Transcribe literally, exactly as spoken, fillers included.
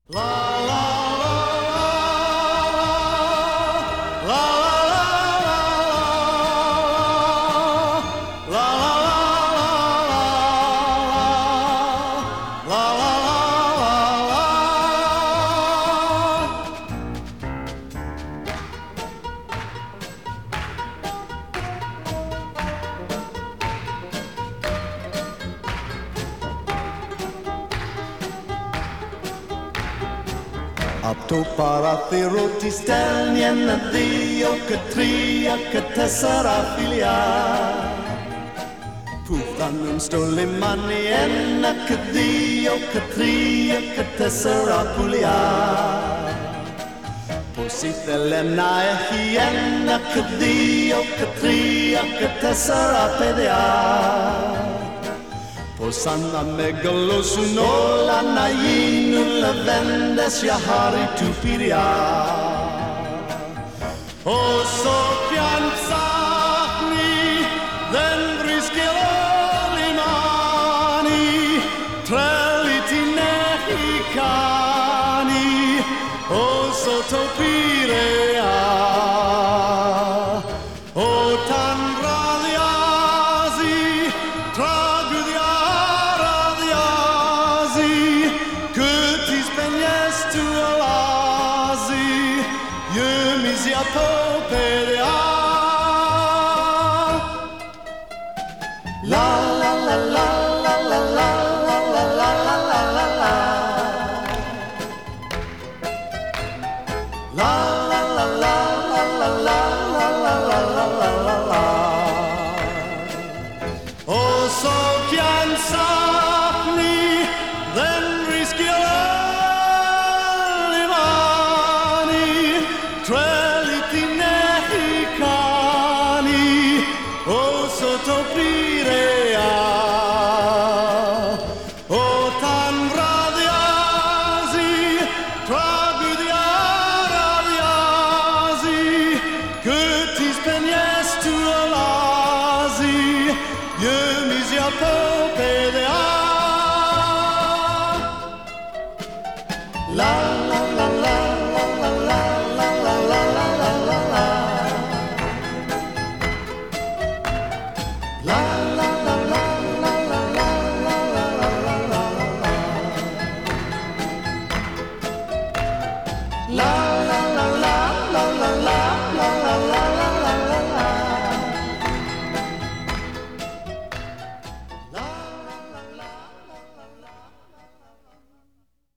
La la la la la la la Atto parathero ti stelnien a Dio che tria che te sarà figlia Puffan stolle mani enna che Dio che tria che te sarà puglia Posite l'enna e hienna che Dio che tria che te sarà pedia Posanna megalo sunola na yinu la vendes ya hari tu piria O so pianzani den rischielo limani treliti nehicani O so topirea O tan radiasi tragudia Misia popedea La la la la la la la la la la la la la la La la la la la la la la la la la la la Oh so chiansani then rischio Treliti nehicani O sottopirea O tan radiasi tragudia radiasi Que ti spegnes tu alasi Je misia popedea La la